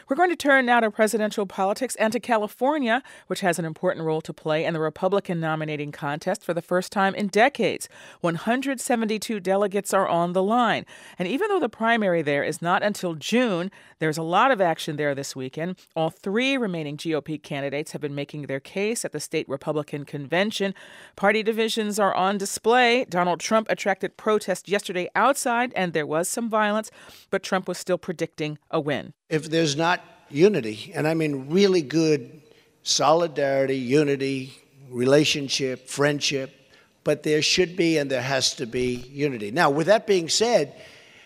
We're going to turn now to presidential politics and to California, which has an important role to play in the Republican nominating contest for the first time in decades. 172 delegates are on the line. And even though the primary there is not until June, there's a lot of action there this weekend. All three remaining GOP candidates have been making their case at the state Republican convention. Party divisions are on display. Donald Trump attracted protest yesterday outside, and there was some violence, but Trump was still predicting a win. If there's not unity, and I mean really good solidarity, unity, relationship, friendship, but there should be and there has to be unity. Now, with that being said,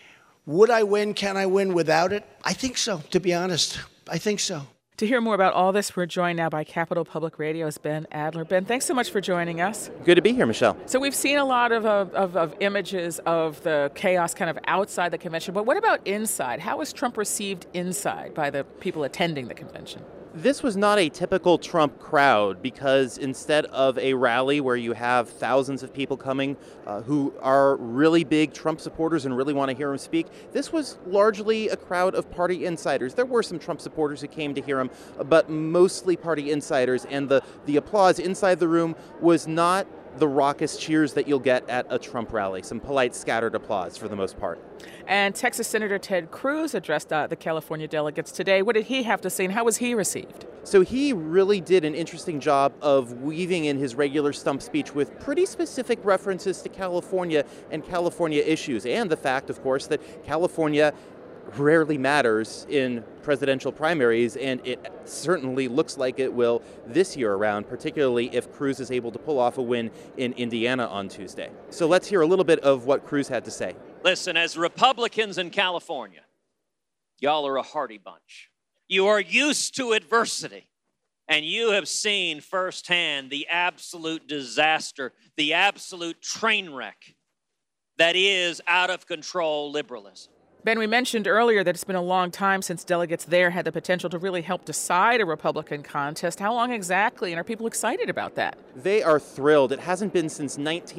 would I win? Can I win without it? I think so, to be honest. I think so. To hear more about all this, we're joined now by Capital Public Radio's Ben Adler. Ben, thanks so much for joining us. Good to be here, Michelle. So we've seen a lot of images of the chaos kind of outside the convention, but what about inside? How was Trump received inside by the people attending the convention? This was not a typical Trump crowd because instead of a rally where you have thousands of people coming who are really big Trump supporters and really want to hear him speak, this was largely a crowd of party insiders. There were some Trump supporters who came to hear him, but mostly party insiders. And the applause inside the room was not the raucous cheers that you'll get at a Trump rally, some polite scattered applause for the most part. And Texas Senator Ted Cruz addressed the California delegates today. What did he have to say, and how was he received? So he really did an interesting job of weaving in his regular stump speech with pretty specific references to California and California issues, and the fact, of course, that California rarely matters in presidential primaries, and it certainly looks like it will this year around, particularly if Cruz is able to pull off a win in Indiana on Tuesday. So let's hear a little bit of what Cruz had to say. Listen, as Republicans in California, y'all are a hardy bunch. You are used to adversity, and you have seen firsthand the absolute disaster, the absolute train wreck that is out of control liberalism. Ben, we mentioned earlier that it's been a long time since delegates there had the potential to really help decide a Republican contest. How long exactly, and are people excited about that? They are thrilled. It hasn't been since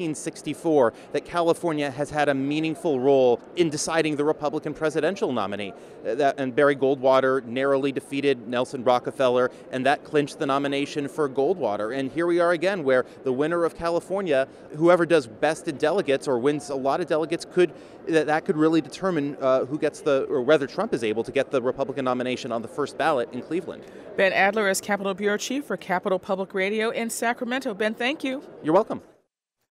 1964 that California has had a meaningful role in deciding the Republican presidential nominee. And Barry Goldwater narrowly defeated Nelson Rockefeller, and that clinched the nomination for Goldwater. And here we are again, where the winner of California, whoever does best in delegates or wins a lot of delegates, could really determine who gets or whether Trump is able to get the Republican nomination on the first ballot in Cleveland. Ben Adler is Capitol Bureau Chief for Capital Public Radio in Sacramento. Ben, thank you. You're welcome.